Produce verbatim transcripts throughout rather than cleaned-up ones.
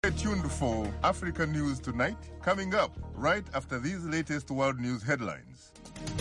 Stay tuned for Africa News Tonight, coming up right after these latest world news headlines.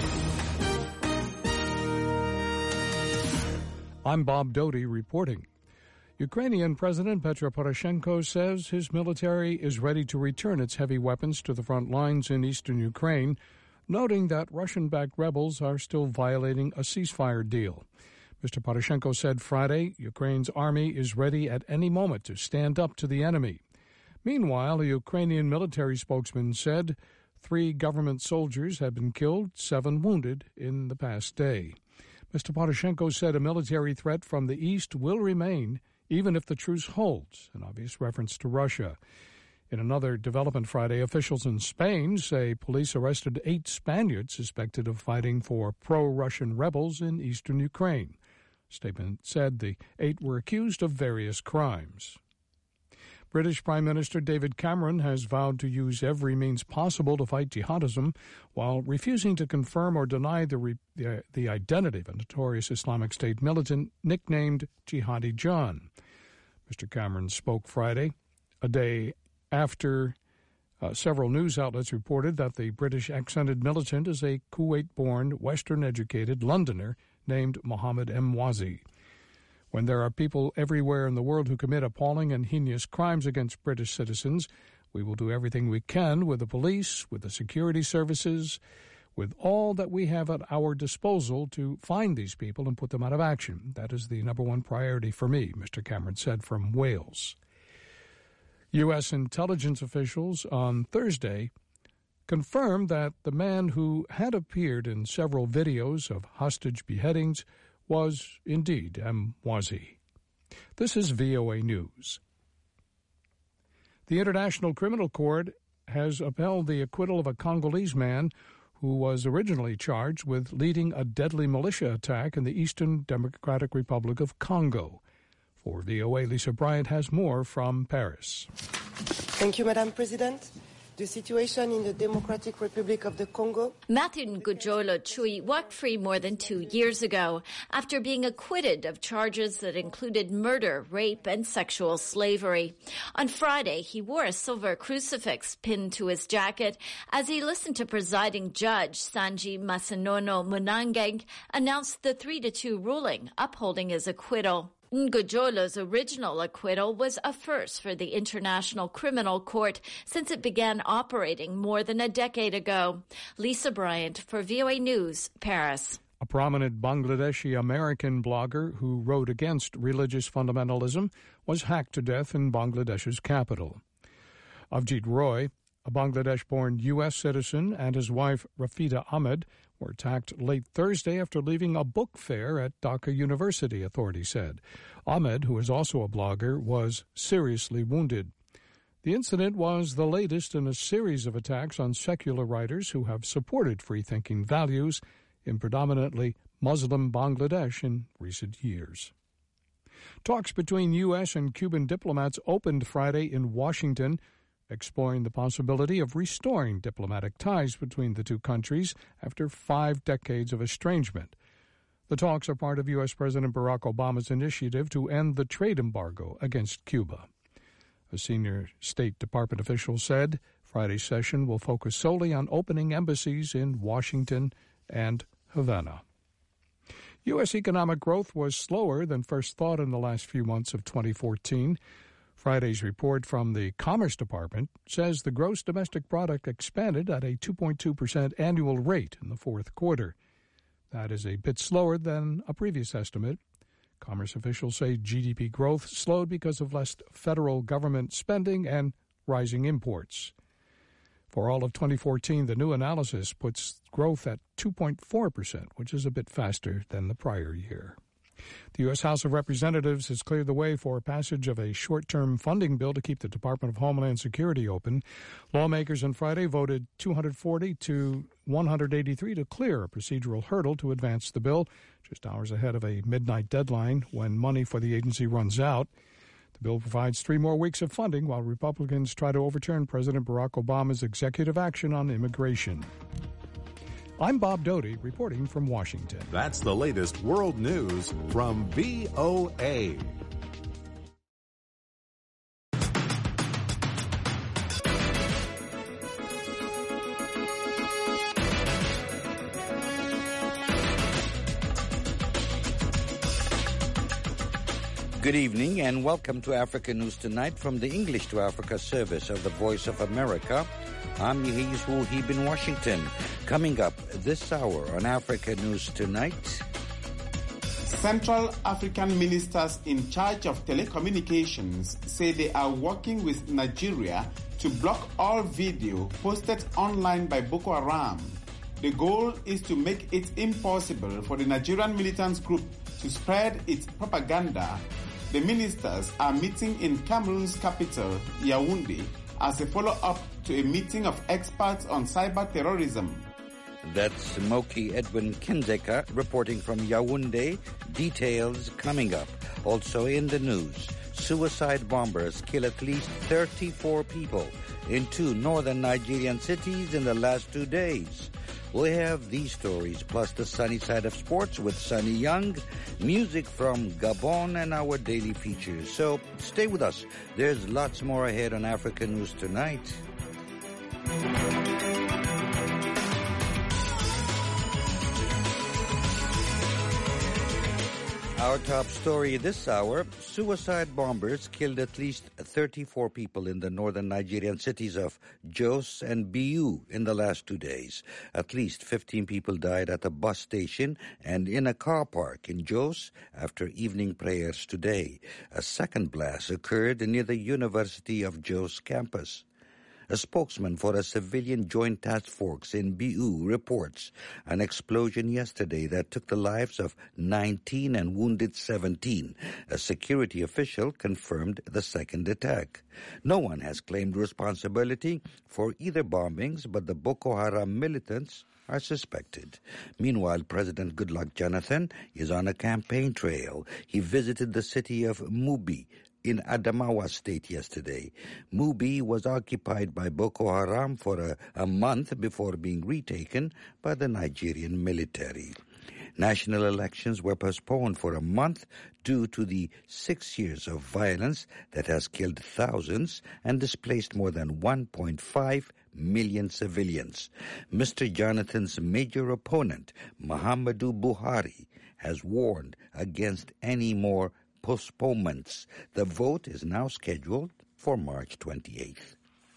I'm Bob Doty reporting. Ukrainian President Petro Poroshenko says his military is ready to return its heavy weapons to the front lines in eastern Ukraine, noting that Russian-backed rebels are still violating a ceasefire deal. Mister Poroshenko said Friday Ukraine's army is ready at any moment to stand up to the enemy. Meanwhile, a Ukrainian military spokesman said three government soldiers have been killed, seven wounded in the past day. Mister Poroshenko said a military threat from the east will remain even if the truce holds, an obvious reference to Russia. In another development Friday, officials in Spain say police arrested eight Spaniards suspected of fighting for pro-Russian rebels in eastern Ukraine. A statement said the eight were accused of various crimes. British Prime Minister David Cameron has vowed to use every means possible to fight jihadism while refusing to confirm or deny the, re- the, the identity of a notorious Islamic State militant nicknamed Jihadi John. Mister Cameron spoke Friday, a day after uh, several news outlets reported that the British accented militant is a Kuwait-born, Western-educated Londoner named Mohammed Emwazi. When there are people everywhere in the world who commit appalling and heinous crimes against British citizens, we will do everything we can with the police, with the security services, with all that we have at our disposal to find these people and put them out of action. That is the number one priority for me, Mister Cameron said from Wales. U S intelligence officials on Thursday confirmed that the man who had appeared in several videos of hostage beheadings was indeed Emwazi. This is V O A News. The International Criminal Court has upheld the acquittal of a Congolese man who was originally charged with leading a deadly militia attack in the Eastern Democratic Republic of Congo. For V O A, Lisa Bryant has more from Paris. Thank you, Madam President. The situation in the Democratic Republic of the Congo. Matthew Ngujolo Chui walked free more than two years ago after being acquitted of charges that included murder, rape, and sexual slavery. On Friday, he wore a silver crucifix pinned to his jacket as he listened to presiding judge Sanji Masanono Munangeng announce the three to two ruling upholding his acquittal. Ngujolo's original acquittal was a first for the International Criminal Court since it began operating more than a decade ago. Lisa Bryant for V O A News, Paris. A prominent Bangladeshi American blogger who wrote against religious fundamentalism was hacked to death in Bangladesh's capital. Avjit Roy, a Bangladesh-born U S citizen, and his wife Rafida Ahmed were attacked late Thursday after leaving a book fair at Dhaka University, authorities said. Ahmed, who is also a blogger, was seriously wounded. The incident was the latest in a series of attacks on secular writers who have supported free-thinking values in predominantly Muslim Bangladesh in recent years. Talks between U S and Cuban diplomats opened Friday in Washington, exploring the possibility of restoring diplomatic ties between the two countries after five decades of estrangement. The talks are part of U S. President Barack Obama's initiative to end the trade embargo against Cuba. A senior State Department official said Friday's session will focus solely on opening embassies in Washington and Havana. U S economic growth was slower than first thought in the last few months of twenty fourteen. Friday's report from the Commerce Department says the gross domestic product expanded at a two point two percent annual rate in the fourth quarter. That is a bit slower than a previous estimate. Commerce officials say G D P growth slowed because of less federal government spending and rising imports. For all of twenty fourteen, the new analysis puts growth at two point four percent, which is a bit faster than the prior year. The U S. House of Representatives has cleared the way for passage of a short-term funding bill to keep the Department of Homeland Security open. Lawmakers on Friday voted two hundred forty to one hundred eighty-three to clear a procedural hurdle to advance the bill, just hours ahead of a midnight deadline when money for the agency runs out. The bill provides three more weeks of funding while Republicans try to overturn President Barack Obama's executive action on immigration. I'm Bob Doty, reporting from Washington. That's the latest world news from V O A. Good evening and welcome to Africa News Tonight from the English to Africa service of the Voice of America. I'm Yehiz Wuhib in Washington. Coming up this hour on Africa News Tonight. Central African ministers in charge of telecommunications say they are working with Nigeria to block all video posted online by Boko Haram. The goal is to make it impossible for the Nigerian militant group to spread its propaganda. The ministers are meeting in Cameroon's capital, Yaoundé, as a follow-up to a meeting of experts on cyber terrorism. That's Moki Edwin Kindzeka reporting from Yaoundé. Details coming up. Also in the news, suicide bombers kill at least thirty-four people in two northern Nigerian cities in the last two days. We have these stories, plus the sunny side of sports with Sunny Young, music from Gabon, and our daily features. So stay with us. There's lots more ahead on Africa News Tonight. Our top story this hour, suicide bombers killed at least thirty-four people in the northern Nigerian cities of Jos and Biu in the last two days. At least fifteen people died at a bus station and in a car park in Jos after evening prayers today. A second blast occurred near the University of Jos campus. A spokesman for a civilian joint task force in Biu reports an explosion yesterday that took the lives of nineteen and wounded seventeen. A security official confirmed the second attack. No one has claimed responsibility for either bombings, but the Boko Haram militants are suspected. Meanwhile, President Goodluck Jonathan is on a campaign trail. He visited the city of Mubi in Adamawa State yesterday. Mubi was occupied by Boko Haram for a, a month before being retaken by the Nigerian military. National elections were postponed for a month due to the six years of violence that has killed thousands and displaced more than one point five million civilians. Mister Jonathan's major opponent, Muhammadu Buhari, has warned against any more postponements. The vote is now scheduled for March twenty-eighth.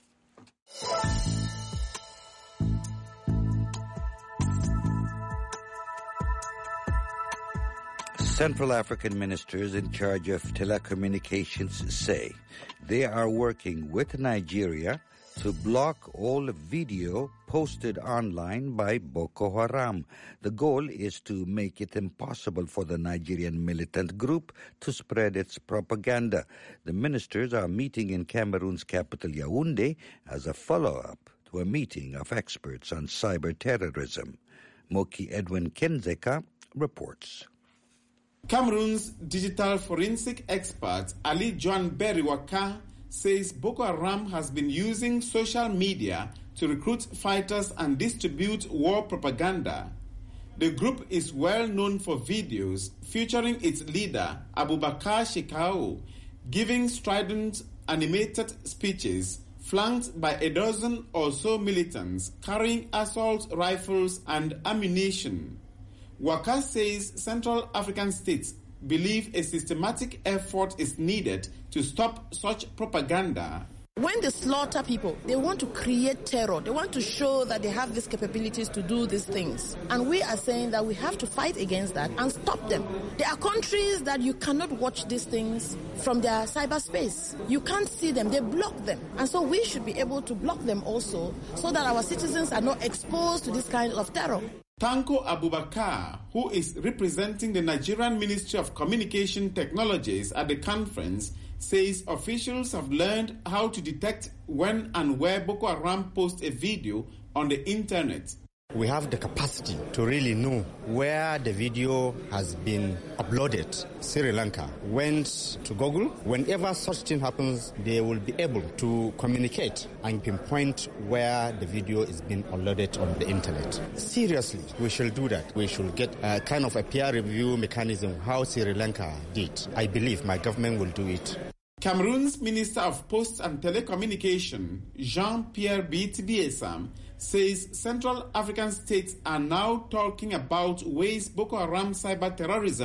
Central African ministers in charge of telecommunications say they are working with Nigeria to block all video posted online by Boko Haram. The goal is to make it impossible for the Nigerian militant group to spread its propaganda. The ministers are meeting in Cameroon's capital, Yaoundé, as a follow-up to a meeting of experts on cyber terrorism. Moki Edwin Kindzeka reports. Cameroon's digital forensic expert Ali John Berry-Waka says Boko Haram has been using social media to recruit fighters and distribute war propaganda. The group is well known for videos featuring its leader, Abubakar Shekau, giving strident animated speeches flanked by a dozen or so militants carrying assault rifles and ammunition. Waka says Central African states believe a systematic effort is needed to stop such propaganda. When they slaughter people, they want to create terror. They want to show that they have these capabilities to do these things. And we are saying that we have to fight against that and stop them. There are countries that you cannot watch these things from their cyberspace. You can't see them. They block them. And so we should be able to block them also so that our citizens are not exposed to this kind of terror. Tanko Abubakar, who is representing the Nigerian Ministry of Communication Technologies at the conference, says officials have learned how to detect when and where Boko Haram posts a video on the internet. We have the capacity to really know where the video has been uploaded. Sri Lanka went to Google. Whenever such thing happens, they will be able to communicate and pinpoint where the video is being uploaded on the internet. Seriously, we should do that. We should get a kind of a peer review mechanism how Sri Lanka did. I believe my government will do it. Cameroon's Minister of Posts and Telecommunication, Jean-Pierre Biti-Biesam, says Central African states are now talking about ways Boko Haram cyber terrorism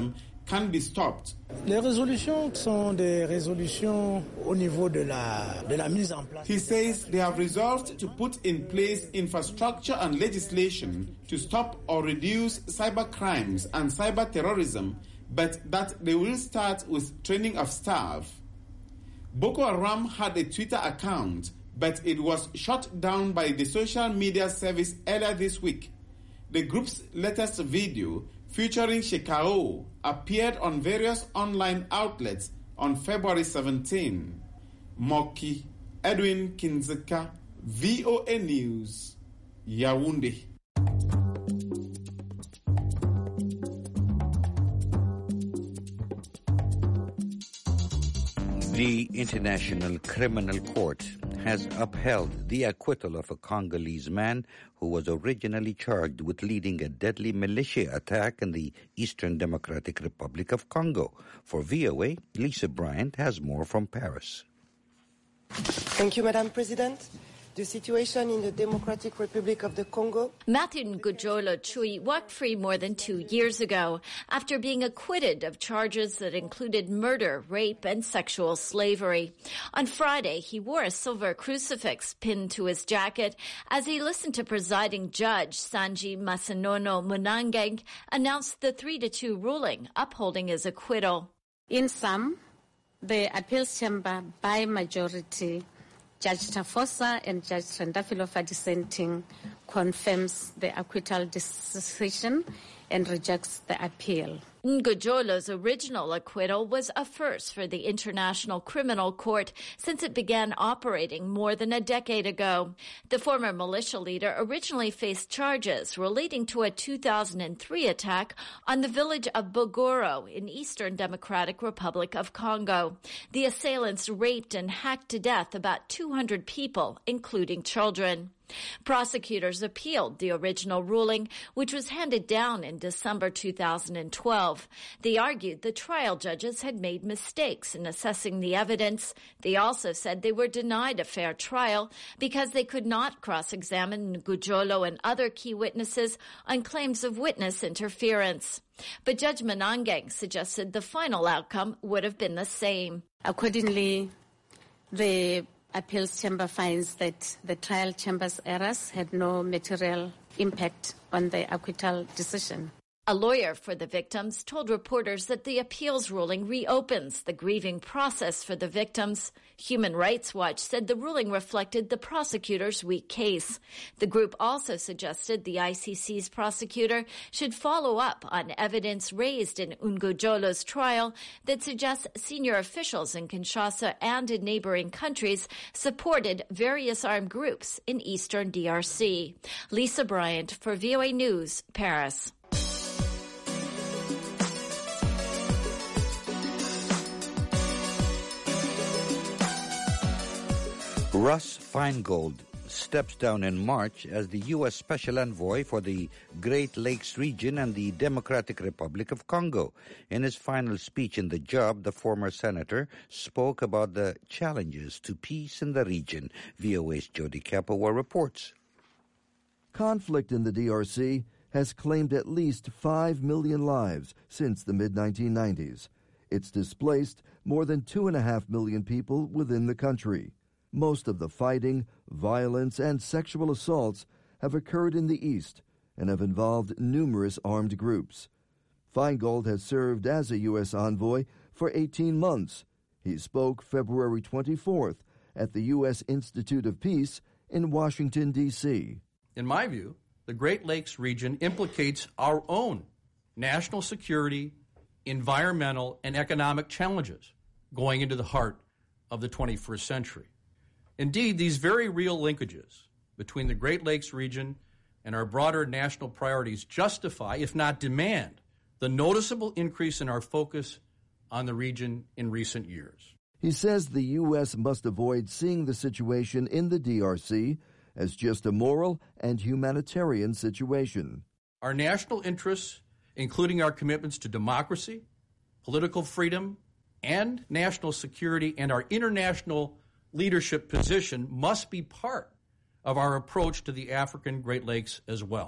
can be stopped. Les résolutions sont des résolutions au niveau de la, de la mise en place. He says they have resolved to put in place infrastructure and legislation to stop or reduce cyber crimes and cyber terrorism, but that they will start with training of staff. Boko Haram had a Twitter account, but it was shut down by the social media service earlier this week. The group's latest video, featuring Shekau, appeared on various online outlets on February seventeenth. Moki Edwin Kinzeka, V O A News, Yaoundé. The International Criminal Court has upheld the acquittal of a Congolese man who was originally charged with leading a deadly militia attack in the Eastern Democratic Republic of Congo. For V O A, Lisa Bryant has more from Paris. Thank you, Madam President. The situation in the Democratic Republic of the Congo. Matthew Ngudjolo Chui walked free more than two years ago after being acquitted of charges that included murder, rape, and sexual slavery. On Friday, he wore a silver crucifix pinned to his jacket as he listened to presiding judge Sanji Masanono Munangeng announce the three to two ruling upholding his acquittal. In sum, the appeals chamber by majority, Judge Tafosa and Judge Trendafilo dissenting, confirms the acquittal decision and rejects the appeal. Ngudjolo's original acquittal was a first for the International Criminal Court since it began operating more than a decade ago. The former militia leader originally faced charges relating to a two thousand three attack on the village of Bogoro in Eastern Democratic Republic of Congo. The assailants raped and hacked to death about two hundred people, including children. Prosecutors appealed the original ruling, which was handed down in December two thousand twelve. They argued the trial judges had made mistakes in assessing the evidence. They also said they were denied a fair trial because they could not cross-examine Ngudjolo and other key witnesses on claims of witness interference. But Judge Munangeng suggested the final outcome would have been the same. Accordingly, the appeals chamber finds that the trial chamber's errors had no material impact on the acquittal decision. A lawyer for the victims told reporters that the appeals ruling reopens the grieving process for the victims. Human Rights Watch said the ruling reflected the prosecutor's weak case. The group also suggested the I C C's prosecutor should follow up on evidence raised in Ngudjolo's trial that suggests senior officials in Kinshasa and in neighboring countries supported various armed groups in eastern D R C. Lisa Bryant for V O A News, Paris. Russ Feingold steps down in March as the U S Special Envoy for the Great Lakes region and the Democratic Republic of Congo. In his final speech in the job, the former senator spoke about the challenges to peace in the region. V O A's Jody Kapoor reports. Conflict in the D R C has claimed at least five million lives since the mid nineteen nineties. It's displaced more than two and a half million people within the country. Most of the fighting, violence, and sexual assaults have occurred in the east and have involved numerous armed groups. Feingold has served as a U S envoy for eighteen months. He spoke February twenty-fourth at the U S Institute of Peace in Washington, D C In my view, the Great Lakes region implicates our own national security, environmental, and economic challenges going into the heart of the twenty-first century. Indeed, these very real linkages between the Great Lakes region and our broader national priorities justify, if not demand, the noticeable increase in our focus on the region in recent years. He says the U S must avoid seeing the situation in the D R C as just a moral and humanitarian situation. Our national interests, including our commitments to democracy, political freedom, and national security, and our international leadership position must be part of our approach to the African Great Lakes as well.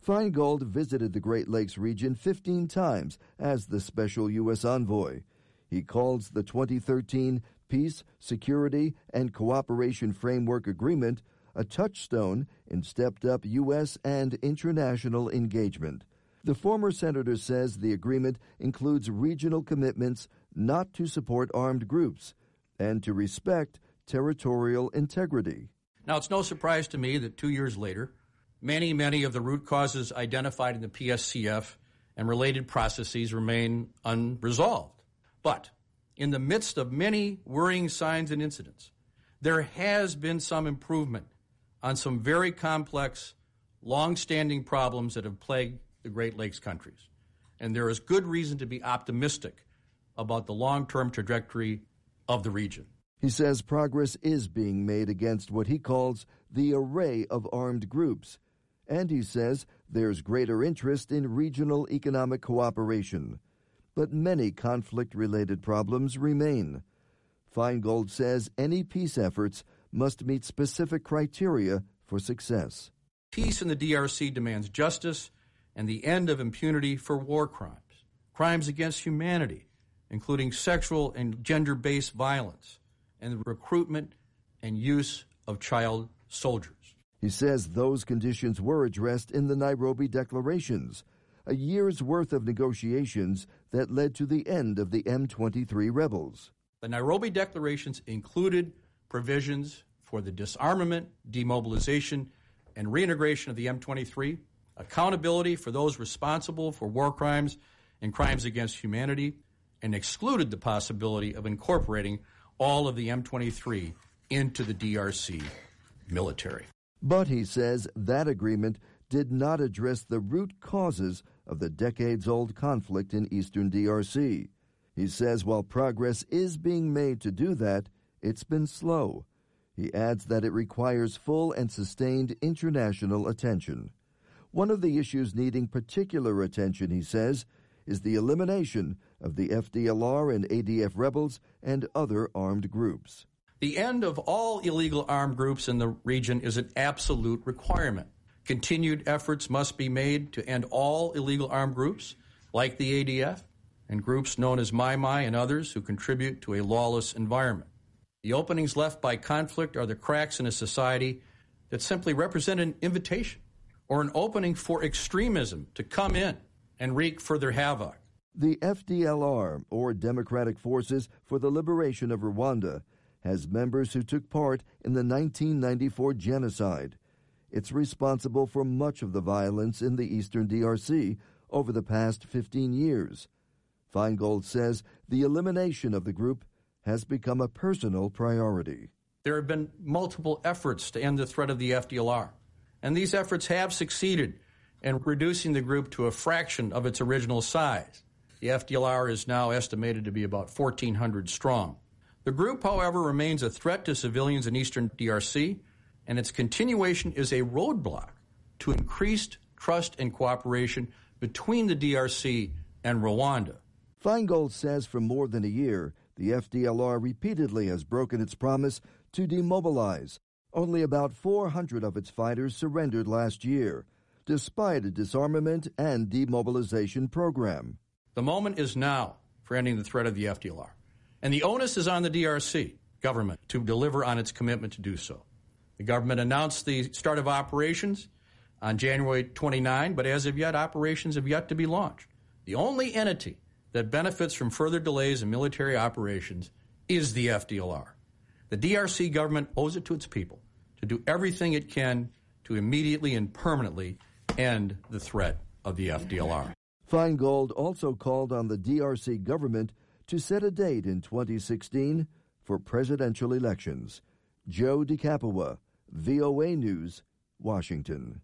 Feingold visited the Great Lakes region fifteen times as the special U S envoy. He calls the twenty thirteen Peace, Security, and Cooperation Framework Agreement a touchstone in stepped-up U S and international engagement. The former senator says the agreement includes regional commitments not to support armed groups and to respect territorial integrity. Now, it's no surprise to me that two years later, many, many of the root causes identified in the P S C F and related processes remain unresolved. But in the midst of many worrying signs and incidents, there has been some improvement on some very complex, long-standing problems that have plagued the Great Lakes countries. And there is good reason to be optimistic about the long-term trajectory of the region. He says progress is being made against what he calls the array of armed groups. And he says there's greater interest in regional economic cooperation. But many conflict-related problems remain. Feingold says any peace efforts must meet specific criteria for success. Peace in the D R C demands justice and the end of impunity for war crimes, crimes against humanity, including sexual and gender-based violence, and the recruitment and use of child soldiers. He says those conditions were addressed in the Nairobi Declarations, a year's worth of negotiations that led to the end of the M twenty-three rebels. The Nairobi Declarations included provisions for the disarmament, demobilization, and reintegration of the M twenty-three, accountability for those responsible for war crimes and crimes against humanity, and excluded the possibility of incorporating all of the M twenty-three into the D R C military. But he says that agreement did not address the root causes of the decades-old conflict in eastern D R C. He says while progress is being made to do that, it's been slow. He adds that it requires full and sustained international attention. One of the issues needing particular attention, he says, is the elimination of the F D L R and A D F rebels and other armed groups. The end of all illegal armed groups in the region is an absolute requirement. Continued efforts must be made to end all illegal armed groups, like the A D F, and groups known as Mai Mai and others who contribute to a lawless environment. The openings left by conflict are the cracks in a society that simply represent an invitation or an opening for extremism to come in and wreak further havoc. The F D L R, or Democratic Forces for the Liberation of Rwanda, has members who took part in the nineteen ninety-four genocide. It's responsible for much of the violence in the eastern D R C over the past fifteen years. Feingold says the elimination of the group has become a personal priority. There have been multiple efforts to end the threat of the F D L R, and these efforts have succeeded in reducing the group to a fraction of its original size. The F D L R is now estimated to be about fourteen hundred strong. The group, however, remains a threat to civilians in eastern D R C, and its continuation is a roadblock to increased trust and cooperation between the D R C and Rwanda. Feingold says for more than a year, the F D L R repeatedly has broken its promise to demobilize. Only about four hundred of its fighters surrendered last year, despite a disarmament and demobilization program. The moment is now for ending the threat of the F D L R, and the onus is on the D R C government to deliver on its commitment to do so. The government announced the start of operations on January twenty-ninth, but as of yet, operations have yet to be launched. The only entity that benefits from further delays in military operations is the F D L R. The D R C government owes it to its people to do everything it can to immediately and permanently end the threat of the F D L R. Feingold also called on the D R C government to set a date in twenty sixteen for presidential elections. Joe DeCapua, V O A News, Washington.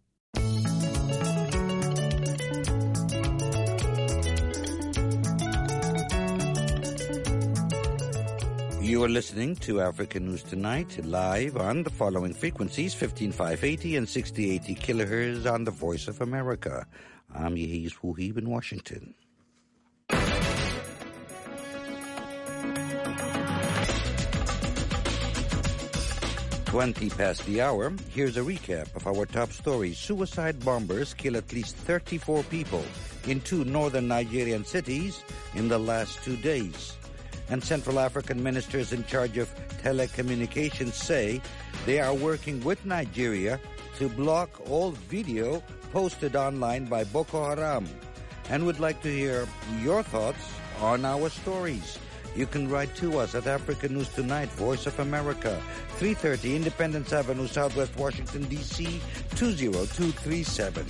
You are listening to African News Tonight, live on the following frequencies, fifteen five eighty and sixty eighty kilohertz on the Voice of America. I'm Yehiz Wuhib in Washington. twenty past the hour, here's a recap of our top stories. Suicide bombers kill at least thirty-four people in two northern Nigerian cities in the last two days. And Central African ministers in charge of telecommunications say they are working with Nigeria to block all video posted online by Boko Haram. And would like to hear your thoughts on our stories. You can write to us at Africa News Tonight, Voice of America, three thirty Independence Avenue, Southwest Washington, D C, two zero two three seven.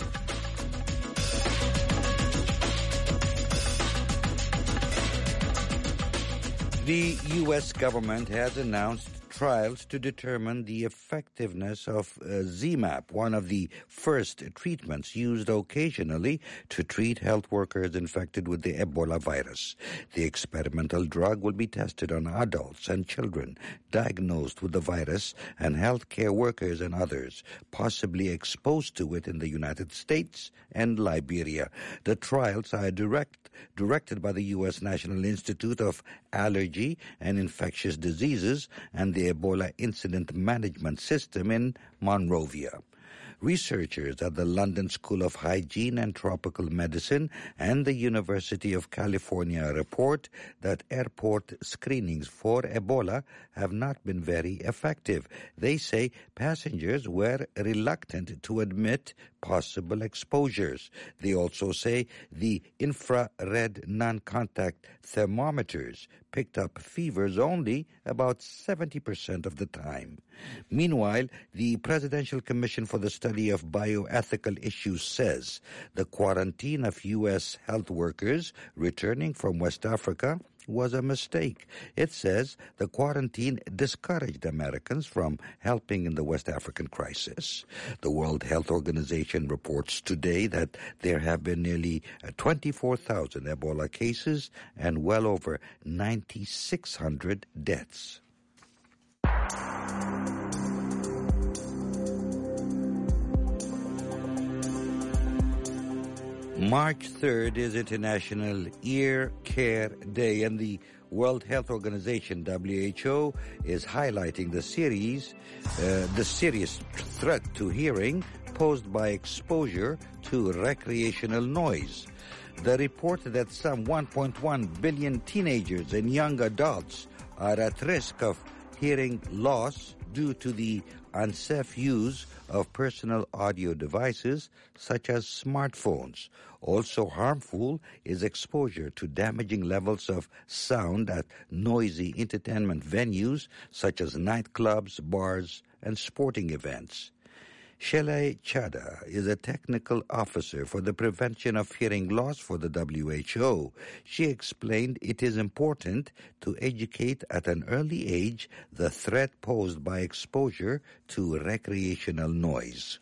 The U S government has announced trials to determine the effectiveness of uh, Z MAP, one of the first treatments used occasionally to treat health workers infected with the Ebola virus. The experimental drug will be tested on adults and children diagnosed with the virus and healthcare workers and others possibly exposed to it in the United States and Liberia. The trials are direct, directed by the U S National Institute of Allergy and Infectious Diseases and the Ebola Incident Management System in Monrovia. Researchers at the London School of Hygiene and Tropical Medicine and the University of California report that airport screenings for Ebola have not been very effective. They say passengers were reluctant to admit possible exposures. They also say the infrared non-contact thermometers picked up fevers only about seventy percent of the time. Meanwhile, the Presidential Commission for the Study of Bioethical Issues says the quarantine of U S health workers returning from West Africa was a mistake. It says the quarantine discouraged Americans from helping in the West African crisis. The World Health Organization reports today that there have been nearly twenty-four thousand Ebola cases and well over nine thousand six hundred deaths. March third is International Ear Care Day, and the World Health Organization, W H O, is highlighting the series, uh, the serious threat to hearing posed by exposure to recreational noise. The report that some one point one billion teenagers and young adults are at risk of hearing loss due to the unsafe use of personal audio devices such as smartphones. Also harmful is exposure to damaging levels of sound at noisy entertainment venues such as nightclubs, bars, and sporting events. Shelley Chada is a technical officer for the prevention of hearing loss for the W H O. She explained it is important to educate at an early age the threat posed by exposure to recreational noise.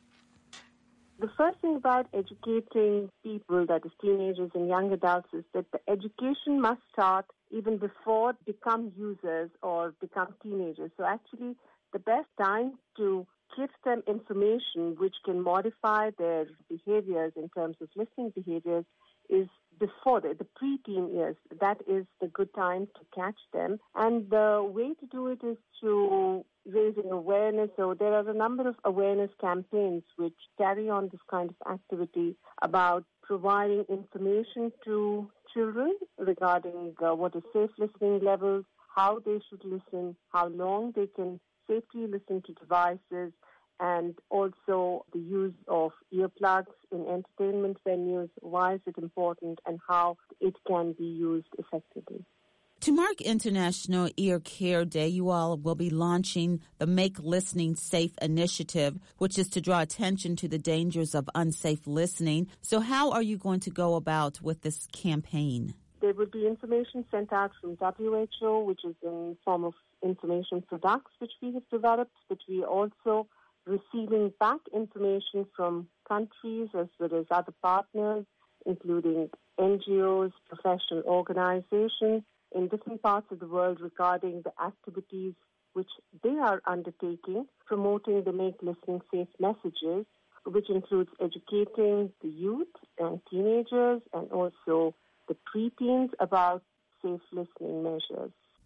The first thing about educating people, that is teenagers and young adults, is that the education must start even before they become users or become teenagers. So actually, the best time to give them information which can modify their behaviors in terms of listening behaviors is before the, the pre-teen years. That is the good time to catch them. And the way to do it is through raising awareness. So there are a number of awareness campaigns which carry on this kind of activity about providing information to children regarding uh, what is safe listening levels, how they should listen, how long they can safely listen to devices, and also the use of earplugs in entertainment venues. Why is it important and how it can be used effectively? To mark International Ear Care Day, you all will be launching the Make Listening Safe initiative, which is to draw attention to the dangers of unsafe listening. So how are you going to go about with this campaign? There will be information sent out from W H O, which is in form of information products which we have developed, but we are also receiving back information from countries as well as other partners, including N G Os, professional organizations in different parts of the world regarding the activities which they are undertaking, promoting the Make Listening Safe messages, which includes educating the youth and teenagers and also the preteens about safe listening measures.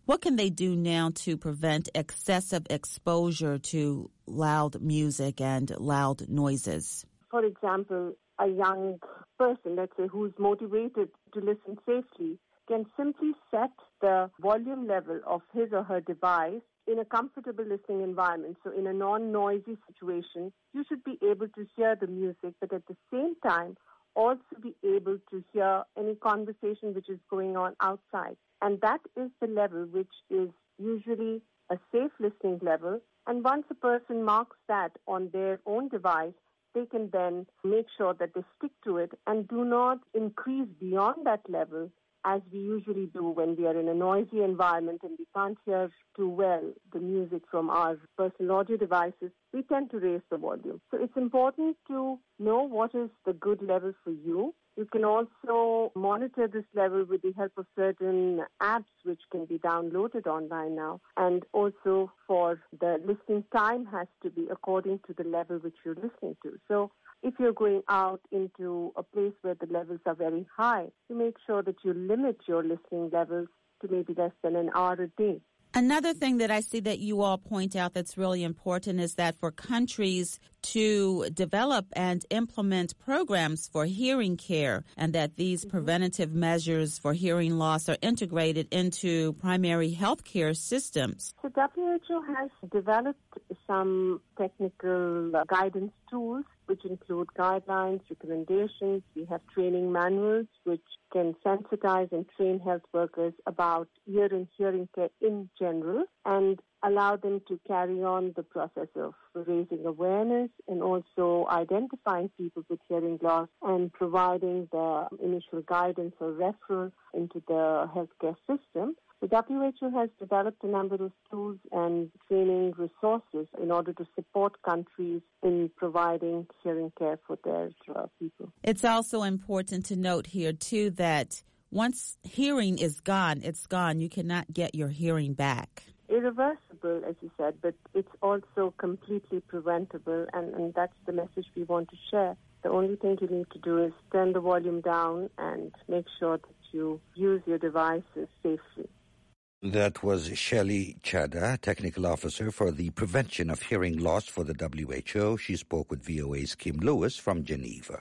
What can they do now to prevent excessive exposure to loud music and loud noises? For example, a young person, let's say, who's motivated to listen safely, can simply set the volume level of his or her device in a comfortable listening environment. So in a non-noisy situation, you should be able to hear the music, but at the same time, also be able to hear any conversation which is going on outside. And that is the level which is usually a safe listening level. And once a person marks that on their own device, they can then make sure that they stick to it and do not increase beyond that level, as we usually do when we are in a noisy environment and we can't hear too well the music from our personal audio devices. We tend to raise the volume. So it's important to know what is the good level for you. You can also monitor this level with the help of certain apps which can be downloaded online now. And also for the listening time has to be according to the level which you're listening to. So if you're going out into a place where the levels are very high, you make sure that you limit your listening levels to maybe less than an hour a day. Another thing that I see that you all point out that's really important is that for countries to develop and implement programs for hearing care, and that these mm-hmm. preventative measures for hearing loss are integrated into primary health care systems. So W H O has developed some technical uh, guidance tools which include guidelines, recommendations. We have training manuals which can sensitize and train health workers about ear and hearing care in general and allow them to carry on the process of raising awareness and also identifying people with hearing loss and providing the initial guidance or referral into the healthcare system. The W H O has developed a number of tools and training resources in order to support countries in providing hearing care for their uh, people. It's also important to note here, too, that once hearing is gone, it's gone. You cannot get your hearing back. Irreversible, as you said, but it's also completely preventable, and, and that's the message we want to share. The only thing you need to do is turn the volume down and make sure that you use your devices safely. That was Shelley Chadha, Technical Officer for the Prevention of Hearing Loss for the W H O. She spoke with V O A's Kim Lewis from Geneva.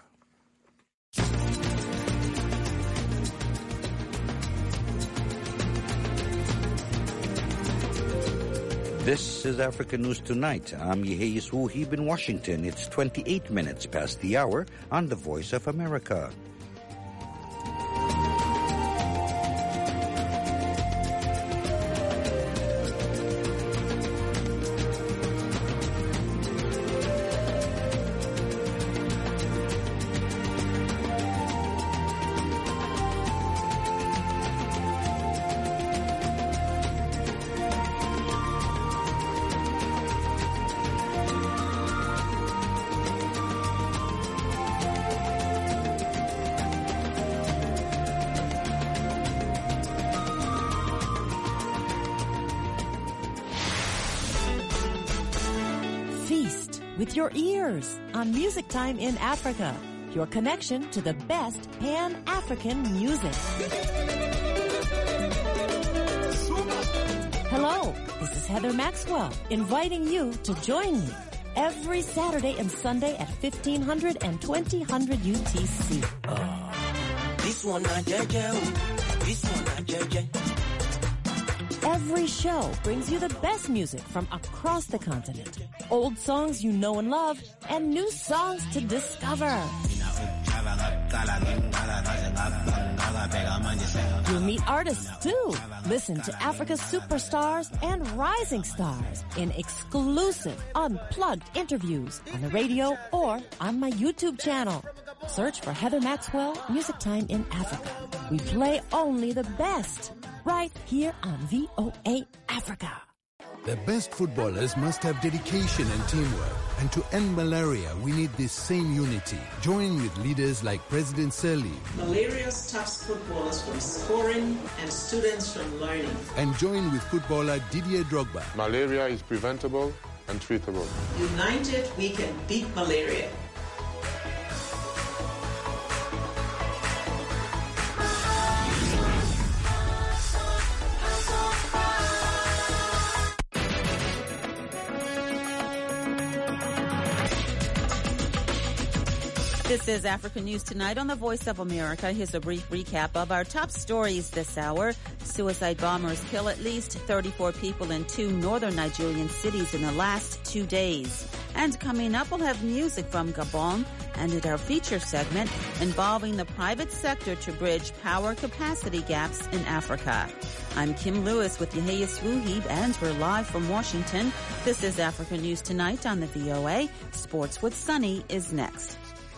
This is Africa News Tonight. I'm Yehei Wuhib in Washington. It's twenty-eight minutes past the hour on the Voice of America. With your ears on Music Time in Africa, your connection to the best Pan-African music. Hello, this is Heather Maxwell inviting you to join me every Saturday and Sunday at fifteen hundred and twenty hundred U T C. Uh, this one not J J. This one not J J. Every show brings you the best music from across the continent. Old songs you know and love, and new songs to discover. You'll meet artists too. Listen to Africa's superstars and rising stars in exclusive, unplugged interviews on the radio or on my YouTube channel. Search for Heather Maxwell, Music Time in Africa. We play only the best, right here on V O A Africa. The best footballers must have dedication and teamwork. And to end malaria, we need this same unity. Join with leaders like President Sirleaf. Malaria stops footballers from scoring and students from learning. And join with footballer Didier Drogba. Malaria is preventable and treatable. United, we can beat malaria. This is Africa News Tonight on the Voice of America. Here's a brief recap of our top stories this hour. Suicide bombers kill at least thirty-four people in two northern Nigerian cities in the last two days. And coming up, we'll have music from Gabon and in our feature segment involving the private sector to bridge power capacity gaps in Africa. I'm Kim Lewis with Yehia Swuhib, and we're live from Washington. This is Africa News Tonight on the V O A. Sports with Sunny is next.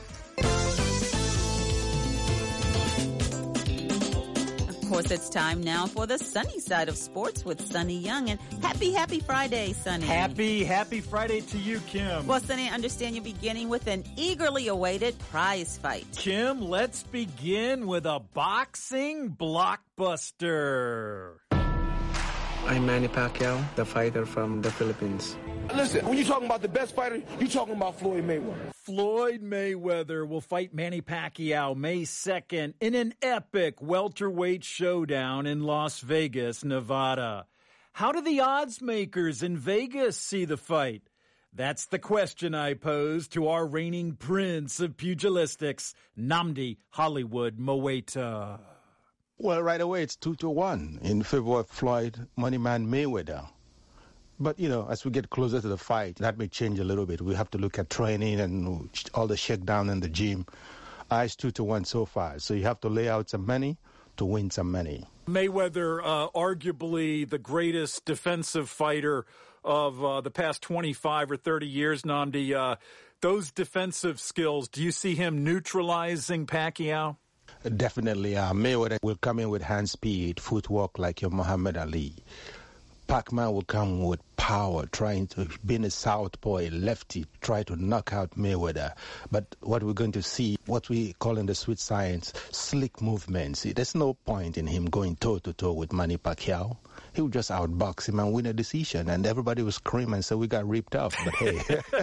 Of course, it's time now for the sunny side of sports with Sunny Young. And happy, happy Friday, Sunny. Happy, happy Friday to you, Kim. Well, Sunny, I understand you're beginning with an eagerly awaited prize fight. Kim, let's begin with a boxing blockbuster. I'm Manny Pacquiao, the fighter from the Philippines. Listen, when you're talking about the best fighter, you're talking about Floyd Mayweather. Floyd Mayweather will fight Manny Pacquiao May second in an epic welterweight showdown in Las Vegas, Nevada. How do the odds makers in Vegas see the fight? That's the question I pose to our reigning prince of pugilistics, Nnamdi Hollywood Mowaita. Well, right away, it's two to one in favor of Floyd Moneyman Mayweather. But, you know, as we get closer to the fight, that may change a little bit. We have to look at training and all the shakedown in the gym. Uh, it's two to one so far. So you have to lay out some money to win some money. Mayweather, uh, arguably the greatest defensive fighter of uh, the past twenty-five or thirty years, Nnamdi. Uh, those defensive skills, do you see him neutralizing Pacquiao? Definitely. Uh, Mayweather will come in with hand speed, footwork like your Muhammad Ali. Pac-Man will come with power, trying to, being a southpaw, a lefty, try to knock out Mayweather. But what we're going to see, what we call in the sweet science, slick movements. See, there's no point in him going toe-to-toe with Manny Pacquiao. He would just outbox him and win a decision, and everybody was screaming, so we got ripped off. But hey,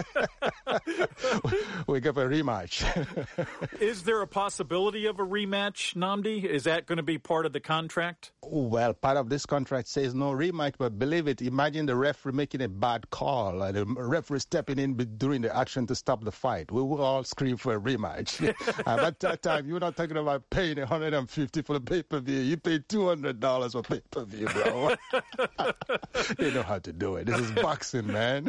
we got a rematch. Is there a possibility of a rematch, Nnamdi? Is that going to be part of the contract? Well, part of this contract says no rematch, but believe it, imagine the referee making a bad call, and the referee stepping in during the action to stop the fight. We will all scream for a rematch. And at that time, you're not talking about paying one hundred fifty dollars for the pay-per-view. You pay two hundred dollars for pay-per-view, bro. They know how to do it. This is boxing, man.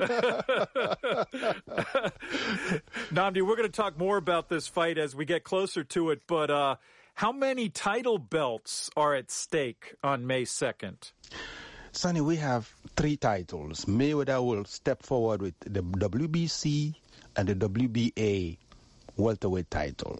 Nnamdi, we're going to talk more about this fight as we get closer to it, but uh, how many title belts are at stake on May second? Sonny, we have three titles. Mayweather will step forward with the W B C and the W B A welterweight title.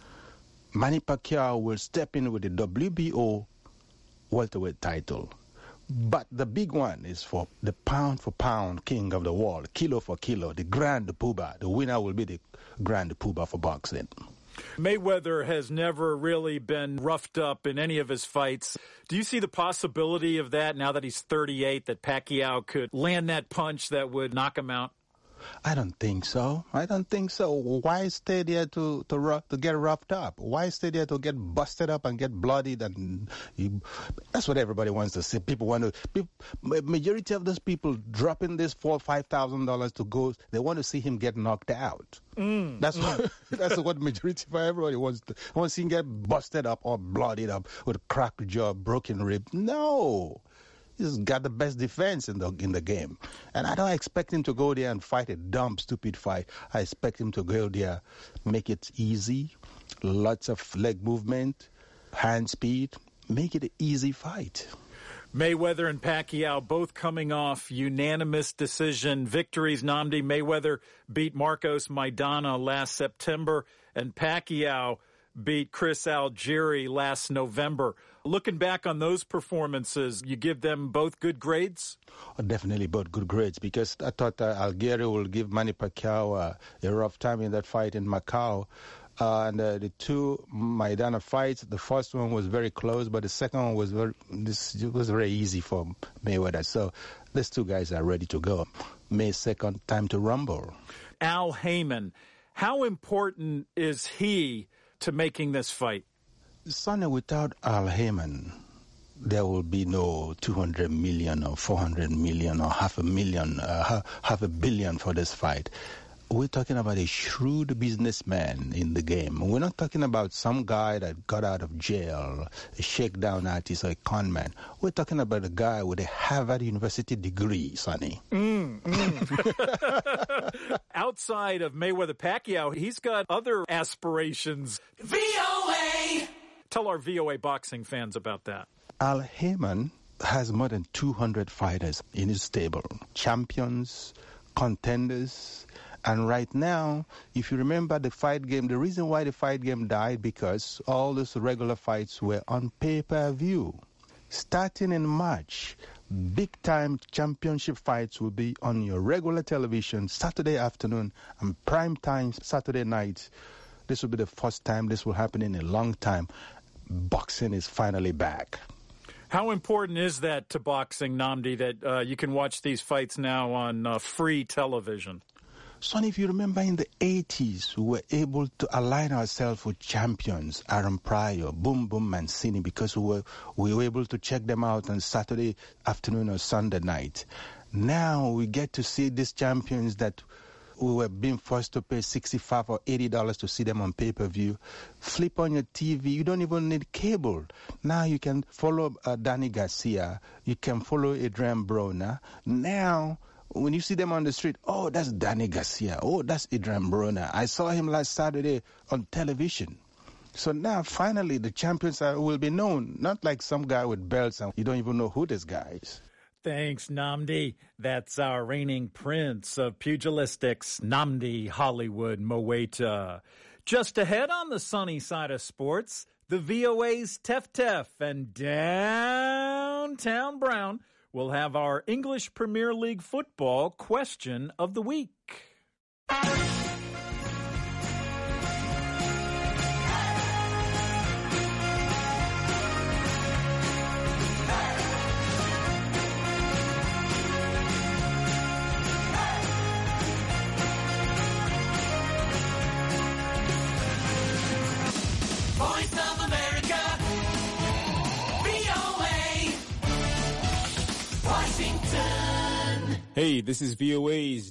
Manny Pacquiao will step in with the W B O welterweight title. But the big one is for the pound-for-pound king of the world, kilo for kilo, the Grand Poobah. The winner will be the Grand Poobah for boxing. Mayweather has never really been roughed up in any of his fights. Do you see the possibility of that now that he's thirty-eight, that Pacquiao could land that punch that would knock him out? I don't think so. I don't think so. Why stay there to to, rough, to get roughed up? Why stay there to get busted up and get bloodied? And you, that's what everybody wants to see. People want to. People, majority of those people dropping this four five thousand dollars to go. They want to see him get knocked out. Mm, that's mm. what that's what majority of everybody wants to wants to see him get busted up or bloodied up with a cracked jaw, broken rib. No. He's got the best defense in the in the game. And I don't expect him to go there and fight a dumb, stupid fight. I expect him to go there, make it easy, lots of leg movement, hand speed, make it an easy fight. Mayweather and Pacquiao both coming off unanimous decision victories. Nnamdi, Mayweather beat Marcos Maidana last September, and Pacquiao beat Chris Algieri last November. Looking back on those performances, you give them both good grades? Oh, definitely both good grades, because I thought uh, Algieri will give Manny Pacquiao uh, a rough time in that fight in Macau. Uh, and uh, the two Maidana fights, the first one was very close, but the second one was very, this was very easy for Mayweather. So these two guys are ready to go. May second, time to rumble. Al Haymon, how important is he to making this fight? Sonny, without Al Haymon, there will be no two hundred million or four hundred million or half a million, uh, half a billion for this fight. we're talking about a shrewd businessman in the game. We're not talking about some guy that got out of jail, a shakedown artist or a con man. We're talking about a guy with a Harvard University degree, Sonny. Mm, mm. Outside of Mayweather-Pacquiao, he's got other aspirations. V O A! Tell our V O A boxing fans about that. Al Haymon has more than two hundred fighters in his stable. Champions, contenders. And right now, if you remember the fight game, the reason why the fight game died because all those regular fights were on pay-per-view. Starting in March, big-time championship fights will be on your regular television Saturday afternoon and prime time Saturday night. This will be the first time this will happen in a long time. Boxing is finally back. How important is that to boxing, Nnamdi, that uh, you can watch these fights now on uh, free television? Son, if you remember in the eighties, we were able to align ourselves with champions, Aaron Pryor, Boom Boom Mancini, because we were, we were able to check them out on Saturday afternoon or Sunday night. Now we get to see these champions that we were being forced to pay sixty-five dollars or eighty dollars to see them on pay-per-view. Flip on your T V. You don't even need cable. Now you can follow uh, Danny Garcia. You can follow Adrian Broner. Now, when you see them on the street, oh, that's Danny Garcia. Oh, that's Adrian Broner. I saw him last Saturday on television. So now, finally, the champions are, will be known. Not like some guy with belts and you don't even know who this guy is. Thanks, Nnamdi. That's our reigning prince of pugilistics, Nnamdi Hollywood Moeta. Just ahead on the sunny side of sports, the V O A's Tef Tef and Downtown Brown will have our English Premier League football question of the week. Hey, this is V O A's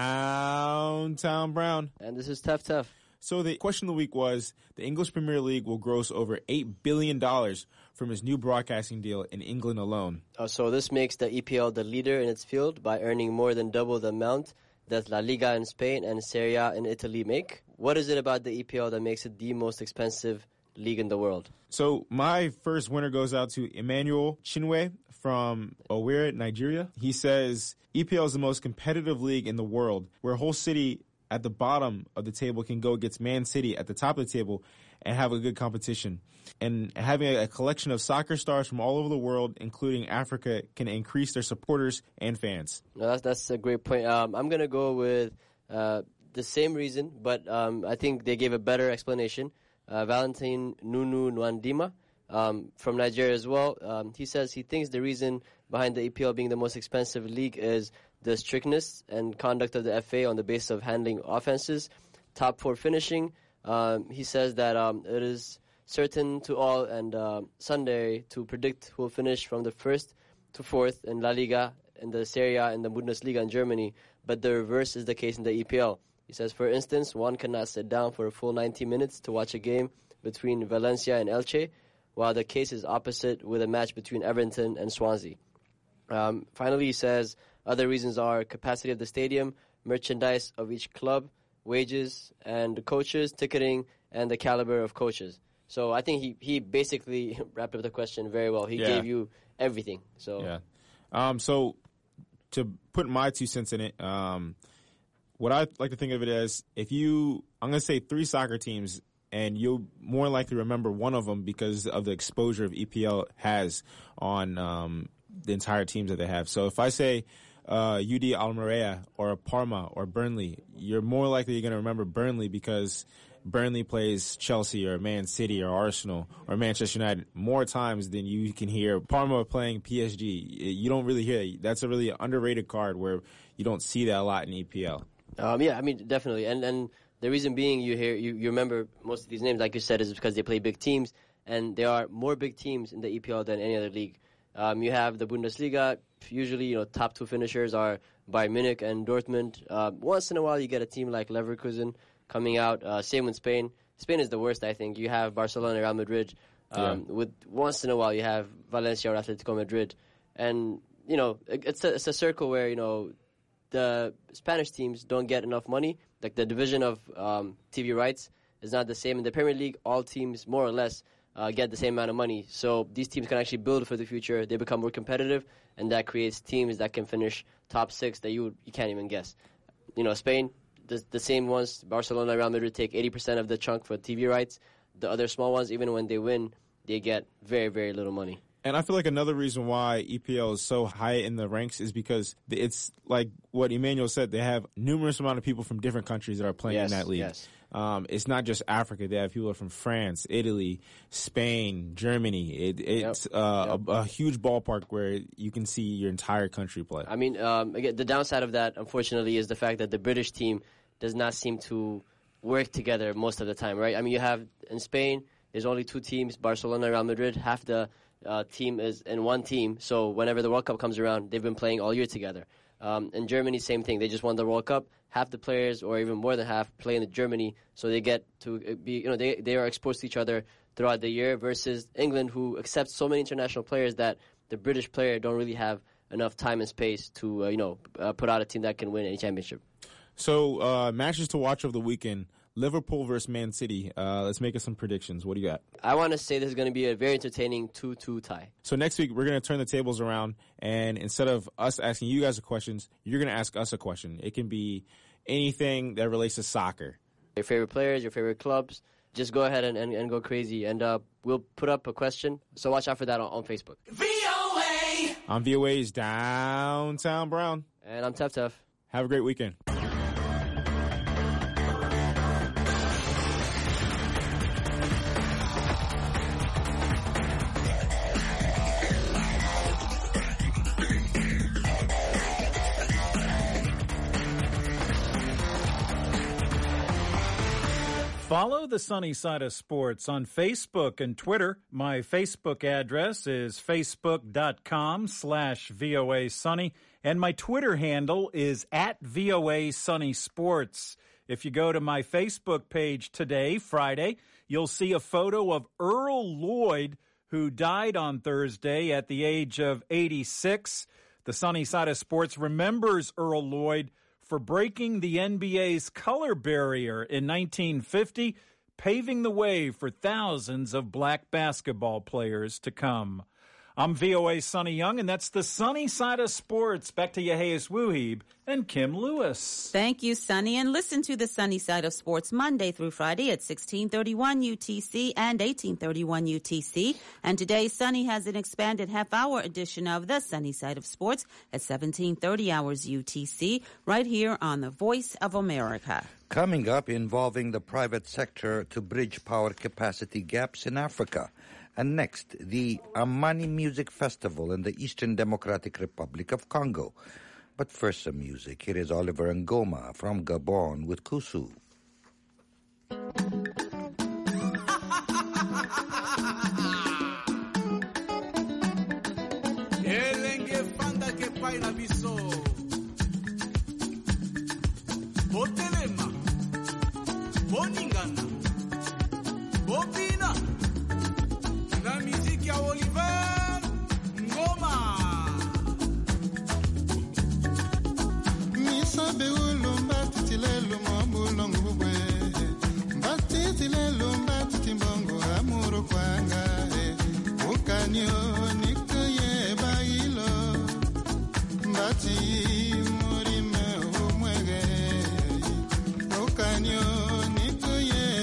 Downtown Brown. And this is Tef Tef. So the question of the week was, the English Premier League will gross over eight billion dollars from its new broadcasting deal in England alone. Uh, so this makes the E P L the leader in its field by earning more than double the amount that La Liga in Spain and Serie A in Italy make. What is it about the E P L that makes it the most expensive league in the world? So my first winner goes out to Emmanuel Chinwe from Owerri, Nigeria. He says E P L is the most competitive league in the world, where a whole city at the bottom of the table can go against Man City at the top of the table and have a good competition. And having a, a collection of soccer stars from all over the world, including Africa, can increase their supporters and fans. No, that's, that's a great point. Um, I'm going to go with uh, the same reason, but um, I think they gave a better explanation. Uh, Valentin Nunu Nwandima um, from Nigeria as well. Um, he says he thinks the reason behind the E P L being the most expensive league is the strictness and conduct of the F A on the basis of handling offenses, top four finishing. Um, he says that um, it is certain to all and uh, Sunday to predict who will finish from the first to fourth in La Liga, in the Serie A, and the Bundesliga in Germany, but the reverse is the case in the E P L. He says, for instance, one cannot sit down for a full ninety minutes to watch a game between Valencia and Elche, while the case is opposite with a match between Everton and Swansea. Um, finally, he says other reasons are capacity of the stadium, merchandise of each club, wages and the coaches, ticketing, and the caliber of coaches. So I think he, he basically wrapped up the question very well. He yeah. gave you everything. So yeah. Um, so to put my two cents in it, um, what I like to think of it as, if you, I'm going to say three soccer teams, and you'll more likely remember one of them because of the exposure of E P L has on um, the entire teams that they have. So if I say uh, U D Almeria or Parma or Burnley, you're more likely going to remember Burnley because Burnley plays Chelsea or Man City or Arsenal or Manchester United more times than you can hear Parma playing P S G. You don't really hear that. That's a really underrated card where you don't see that a lot in E P L. Um, yeah, I mean, definitely. And and the reason being you hear you, you remember most of these names, like you said, is because they play big teams, and there are more big teams in the E P L than any other league. Um, you have the Bundesliga. Usually, you know, top two finishers are Bayern Munich and Dortmund. Uh, once in a while, you get a team like Leverkusen coming out. Uh, same with Spain. Spain is the worst, I think. You have Barcelona, Real Madrid. Um, yeah. With once in a while, you have Valencia or Atletico Madrid, and you know it's a, it's a circle where you know the Spanish teams don't get enough money. Like the division of um, T V rights is not the same in the Premier League. All teams more or less uh, get the same amount of money, so these teams can actually build for the future. They become more competitive, and that creates teams that can finish top six that you you can't even guess. You know, Spain, the, the same ones. Barcelona, Real Madrid take eighty percent of the chunk for T V rights. The other small ones, even when they win, they get very, very little money. And I feel like another reason why E P L is so high in the ranks is because it's like what Emmanuel said. They have numerous amount of people from different countries that are playing yes, in that league. Yes. Um, it's not just Africa. They have people from France, Italy, Spain, Germany. It, it's yep. Uh, yep. A, a huge ballpark where you can see your entire country play. I mean, um, again, the downside of that, unfortunately, is the fact that the British team does not seem to work together most of the time, right? I mean, you have in Spain, there's only two teams, Barcelona, Real Madrid. Half the uh, team is in one team. So whenever the World Cup comes around, they've been playing all year together. Um, in Germany, same thing. They just won the World Cup. Half the players, or even more than half, play in Germany. So they get to be, you know, they they are exposed to each other throughout the year. Versus England, who accepts so many international players that the British player don't really have enough time and space to, uh, you know, uh, put out a team that can win any championship. So uh, matches to watch over the weekend. Liverpool versus Man City. Uh, let's make us some predictions. What do you got? I want to say this is going to be a very entertaining two two tie. So next week, we're going to turn the tables around, and instead of us asking you guys a questions, you're going to ask us a question. It can be anything that relates to soccer. Your favorite players, your favorite clubs. Just go ahead and, and, and go crazy, and uh, we'll put up a question. So watch out for that on, on Facebook. V O A! I'm V O A's Downtown Brown. And I'm Tef Tef. Have a great weekend. Follow the Sunny Side of Sports on Facebook and Twitter. My Facebook address is facebook.com slash VOA Sunny, and my Twitter handle is at VOA Sunny Sports. If you go to my Facebook page today, Friday, you'll see a photo of Earl Lloyd, who died on Thursday at the age of eighty-six. The Sunny Side of Sports remembers Earl Lloyd for breaking the N B A's color barrier in nineteen fifty, paving the way for thousands of black basketball players to come. I'm V O A's Sonny Young, and that's the Sunny Side of Sports. Back to Yehias Wuhib and Kim Lewis. Thank you, Sonny. And listen to the Sunny Side of Sports Monday through Friday at sixteen thirty-one U T C and eighteen thirty-one U T C. And today, Sunny has an expanded half-hour edition of the Sunny Side of Sports at seventeen thirty hours U T C, right here on the Voice of America. Coming up, involving the private sector to bridge power capacity gaps in Africa. And next, the Amani Music Festival in the Eastern Democratic Republic of Congo. But first, some music. Here is Oliver Ngoma from Gabon with Kusu. Oliver Ngoma Misabe ulumba titilelo mambulongo bwe Mbatitilelo mbatimbongo amuro kwanga Ukanyo nikuye bailo Mbati murime umwege Ukanyo nikuye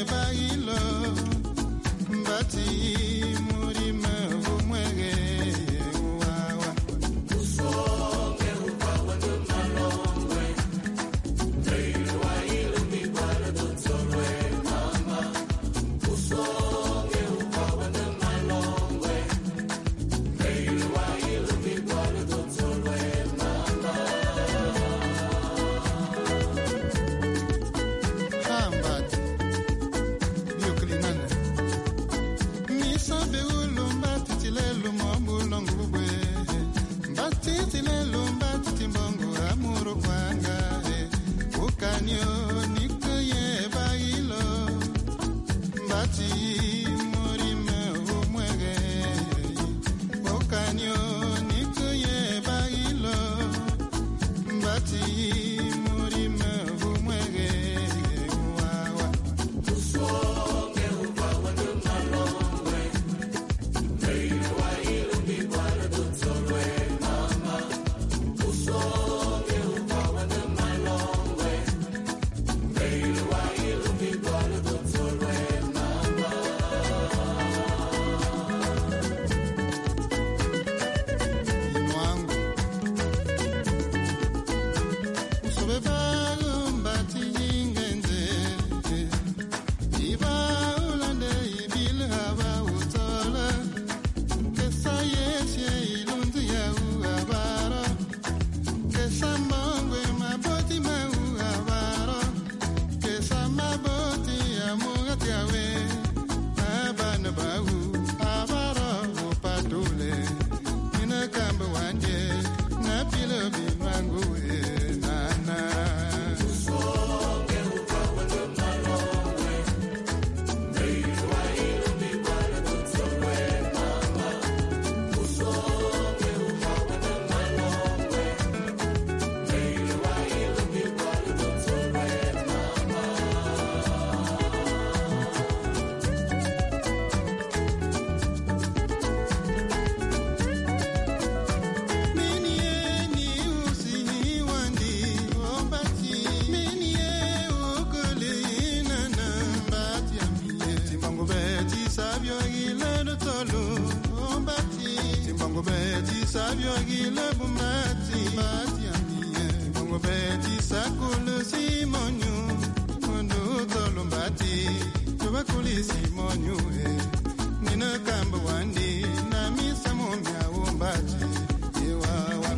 sabio gile bumati mati amie bongo beti sakulu simonyu mundu tolumbati tubakuli simonyu nina kamba wandi na misa mumya umbati yewawa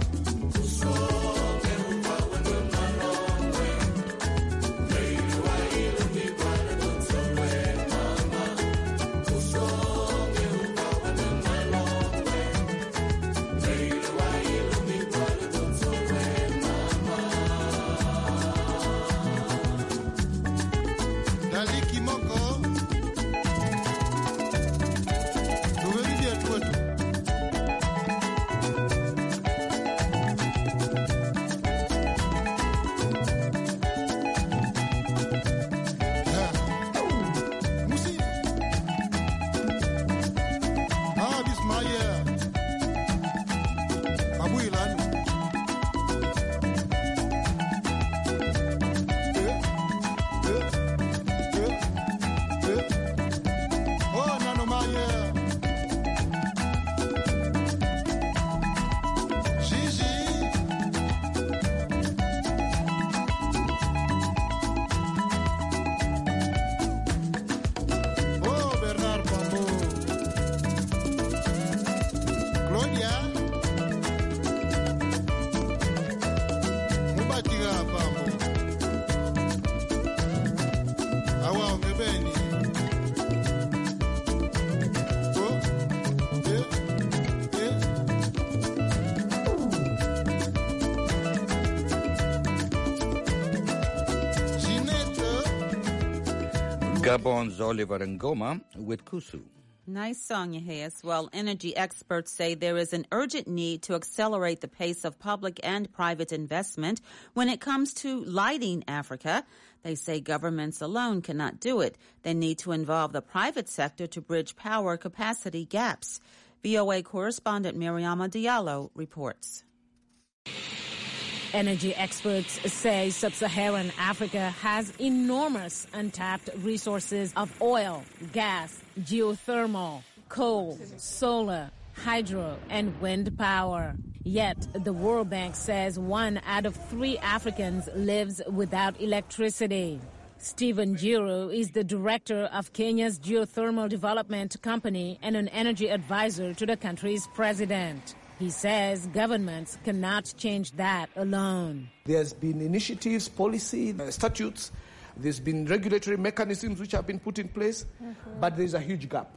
Gabon's Oliver Ngoma with Kusu. Nice song you has. Well, energy experts say there is an urgent need to accelerate the pace of public and private investment when it comes to lighting Africa. They say governments alone cannot do it. They need to involve the private sector to bridge power capacity gaps. V O A correspondent Miriama Diallo reports. Energy experts say sub-Saharan Africa has enormous untapped resources of oil, gas, geothermal, coal, solar, hydro, and wind power. Yet, the World Bank says one out of three Africans lives without electricity. Stephen Njiru is the director of Kenya's Geothermal Development Company and an energy advisor to the country's president. He says governments cannot change that alone. There's been initiatives, policy, uh, statutes. There's been regulatory mechanisms which have been put in place, mm-hmm. but there's a huge gap.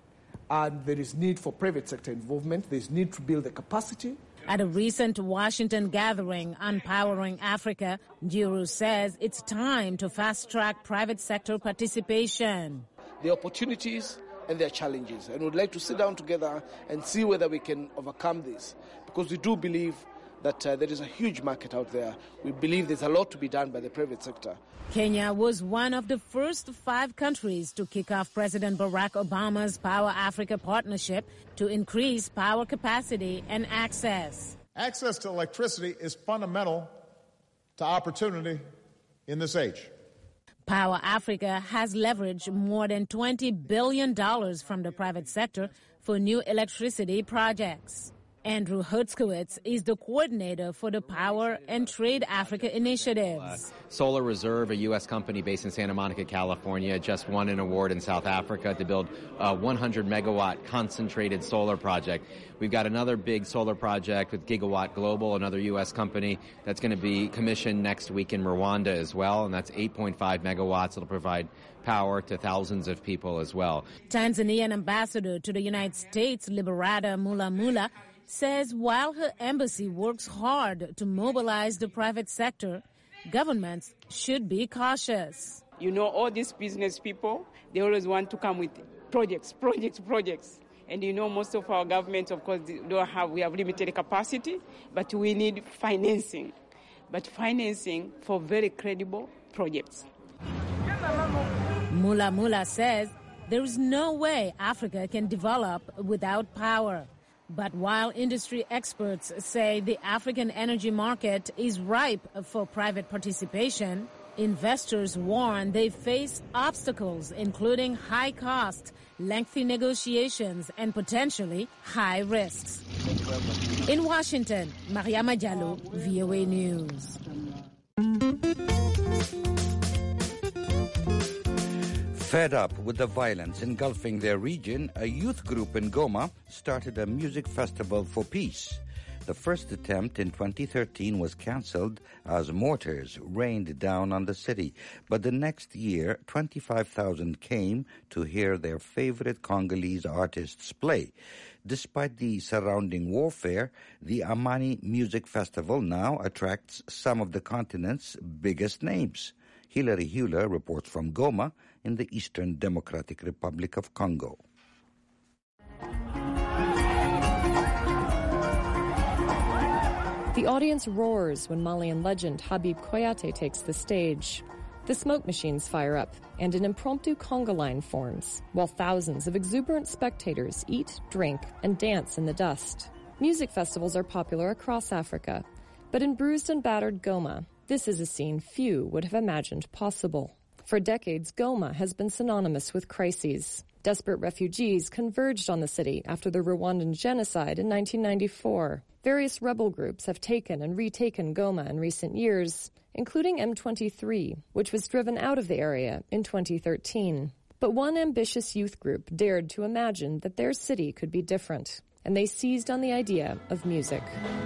And there is need for private sector involvement. There's need to build the capacity. At a recent Washington gathering on Powering Africa, Njiru says it's time to fast-track private sector participation. The opportunities and their challenges, and we'd like to sit down together and see whether we can overcome this, because we do believe that uh, there is a huge market out there. We believe there's a lot to be done by the private sector. Kenya was one of the first five countries to kick off President Barack Obama's Power Africa partnership to increase power capacity and access. Access to electricity is fundamental to opportunity in this age. Power Africa has leveraged more than twenty billion dollars from the private sector for new electricity projects. Andrew Hertzkowitz is the coordinator for the Power and Trade Africa initiatives. Uh, Solar Reserve, a U S company based in Santa Monica, California, just won an award in South Africa to build a one hundred megawatt concentrated solar project. We've got another big solar project with Gigawatt Global, another U S company that's going to be commissioned next week in Rwanda as well, and that's eight point five megawatts. It'll provide power to thousands of people as well. Tanzanian ambassador to the United States, Liberata Mulamula, says while her embassy works hard to mobilize the private sector, governments should be cautious. You know, all these business people, they always want to come with projects, projects, projects. And you know, most of our governments, of course, don't have, we have limited capacity, but we need financing. But financing for very credible projects. Mula Mula says there is no way Africa can develop without power. But while industry experts say the African energy market is ripe for private participation, Investors warn they face obstacles, including high costs, lengthy negotiations, and potentially high risks. In Washington, Mariama Diallo, V O A News. Fed up with the violence engulfing their region, a youth group in Goma started a music festival for peace. The first attempt in twenty thirteen was cancelled as mortars rained down on the city. But the next year, twenty-five thousand came to hear their favorite Congolese artists play. Despite the surrounding warfare, the Amani Music Festival now attracts some of the continent's biggest names. Hilary Hewler reports from Goma in the Eastern Democratic Republic of Congo. The audience roars when Malian legend Habib Koyate takes the stage. The smoke machines fire up, and an impromptu conga line forms, while thousands of exuberant spectators eat, drink, and dance in the dust. Music festivals are popular across Africa, but in bruised and battered Goma, this is a scene few would have imagined possible. For decades, Goma has been synonymous with crises. Desperate refugees converged on the city after the Rwandan genocide in nineteen ninety-four. Various rebel groups have taken and retaken Goma in recent years, including M twenty-three, which was driven out of the area in twenty thirteen. But one ambitious youth group dared to imagine that their city could be different, and they seized on the idea of music.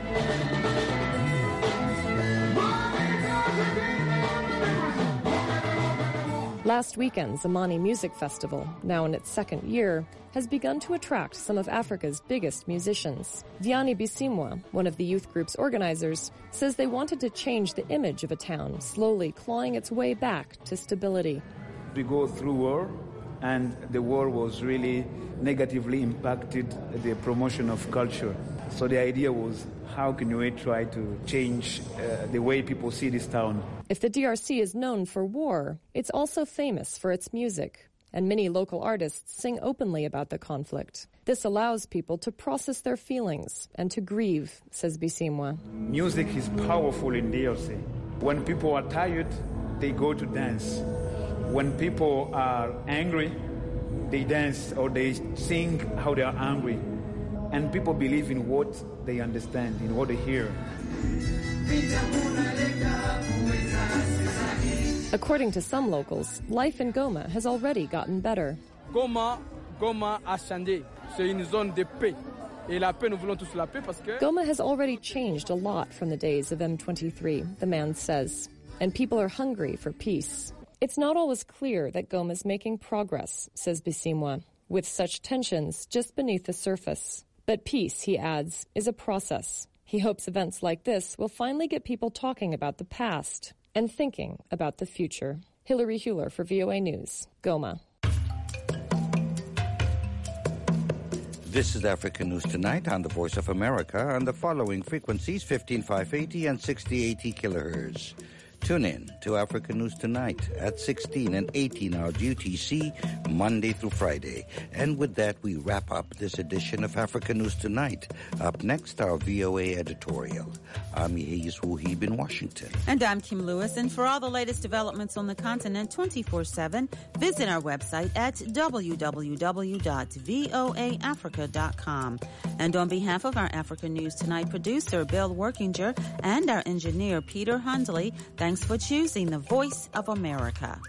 Last weekend's Amani Music Festival, now in its second year, has begun to attract some of Africa's biggest musicians. Vianney Bisimwa, one of the youth group's organizers, says they wanted to change the image of a town slowly clawing its way back to stability. We go through war, and the war was really negatively impacted the promotion of culture. So the idea was, how can we try to change uh, the way people see this town? If the D R C is known for war, it's also famous for its music, and many local artists sing openly about the conflict. This allows people to process their feelings and to grieve, says Bisimwa. Music is powerful in D R C. When people are tired, they go to dance. When people are angry, they dance or they sing how they are angry. And people believe in what they understand, in what they hear. According to some locals, life in Goma has already gotten better. Goma, Goma a changé. C'est une zone de paix. Et la paix, nous voulons tous la paix parce que... Goma has already changed a lot from the days of M twenty-three, the man says. And people are hungry for peace. It's not always clear that Goma is making progress, says Bisimwa, with such tensions just beneath the surface. But peace, he adds, is a process. He hopes events like this will finally get people talking about the past and thinking about the future. Hilary Hewler for V O A News, Goma. This is Africa News Tonight on the Voice of America on the following frequencies, fifteen five eighty and sixty eighty kilohertz. Tune in to Africa News Tonight at sixteen and eighteen hours U T C, Monday through Friday. And with that, we wrap up this edition of Africa News Tonight. Up next, our V O A editorial. I'm Yehiyas Wuhib in Washington. And I'm Kim Lewis. And for all the latest developments on the continent twenty-four seven, visit our website at w w w dot voa africa dot com. And on behalf of our Africa News Tonight producer, Bill Workinger, and our engineer, Peter Hundley, thanks for choosing the Voice of America.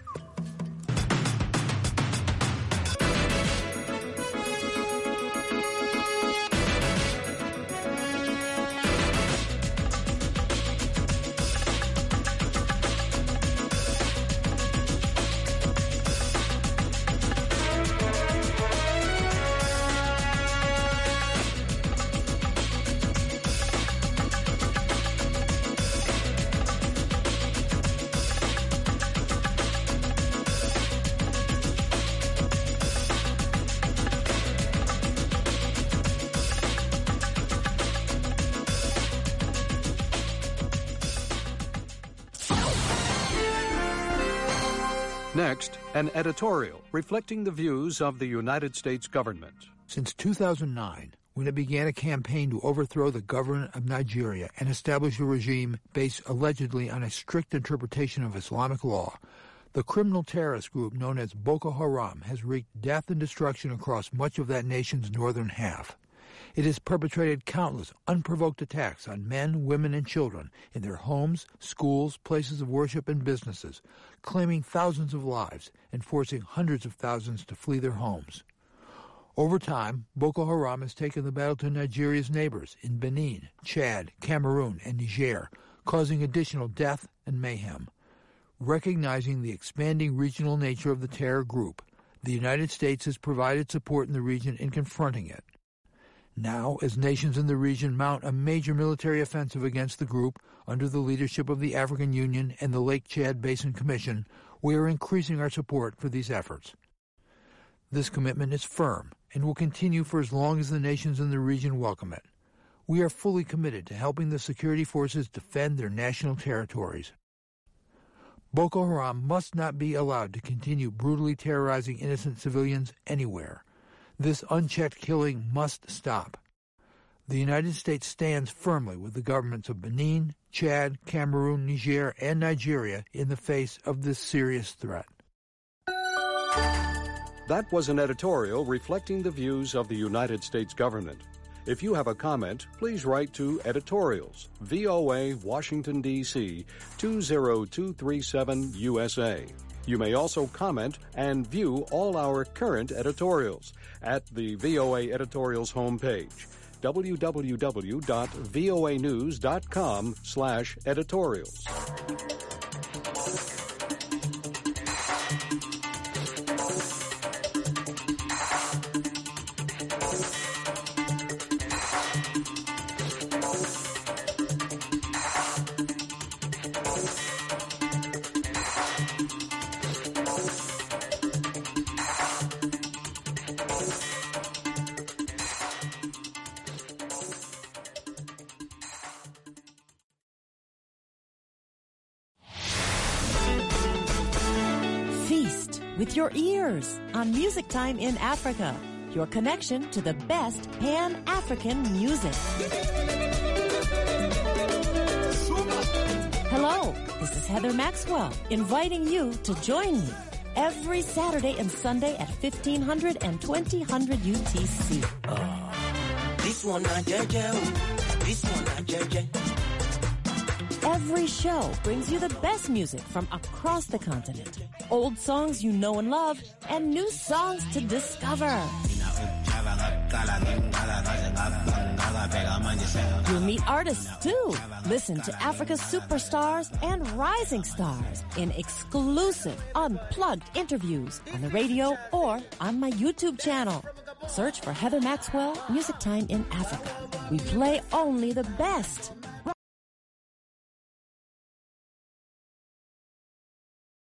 Next, an editorial reflecting the views of the United States government. Since two thousand nine, when it began a campaign to overthrow the government of Nigeria and establish a regime based allegedly on a strict interpretation of Islamic law. The criminal terrorist group known as Boko Haram has wreaked death and destruction across much of that nation's northern half. It has perpetrated countless unprovoked attacks on men, women, and children in their homes, schools, places of worship, and businesses, claiming thousands of lives and forcing hundreds of thousands to flee their homes. Over time, Boko Haram has taken the battle to Nigeria's neighbors in Benin, Chad, Cameroon, and Niger, causing additional death and mayhem. Recognizing the expanding regional nature of the terror group, the United States has provided support in the region in confronting it. Now, as nations in the region mount a major military offensive against the group under the leadership of the African Union and the Lake Chad Basin Commission, we are increasing our support for these efforts. This commitment is firm and will continue for as long as the nations in the region welcome it. We are fully committed to helping the security forces defend their national territories. Boko Haram must not be allowed to continue brutally terrorizing innocent civilians anywhere. This unchecked killing must stop. The United States stands firmly with the governments of Benin, Chad, Cameroon, Niger, and Nigeria in the face of this serious threat. That was an editorial reflecting the views of the United States government. If you have a comment, please write to Editorials, V O A, Washington, D C two zero two three seven U S A. You may also comment and view all our current editorials at the V O A Editorials homepage, w w w dot v o a news dot com slash editorials. With your ears on Music Time in Africa, your connection to the best Pan-African music. Hello, this is Heather Maxwell, inviting you to join me every Saturday and Sunday at fifteen hundred and twenty hundred U T C. Uh, this one, uh, J J. This one, uh, J J. Every show brings you the best music from across the continent. Old songs you know and love, and new songs to discover. You'll meet artists too. Listen to Africa's superstars and rising stars in exclusive, unplugged interviews on the radio or on my YouTube channel. Search for Heather Maxwell, Music Time in Africa. We play only the best.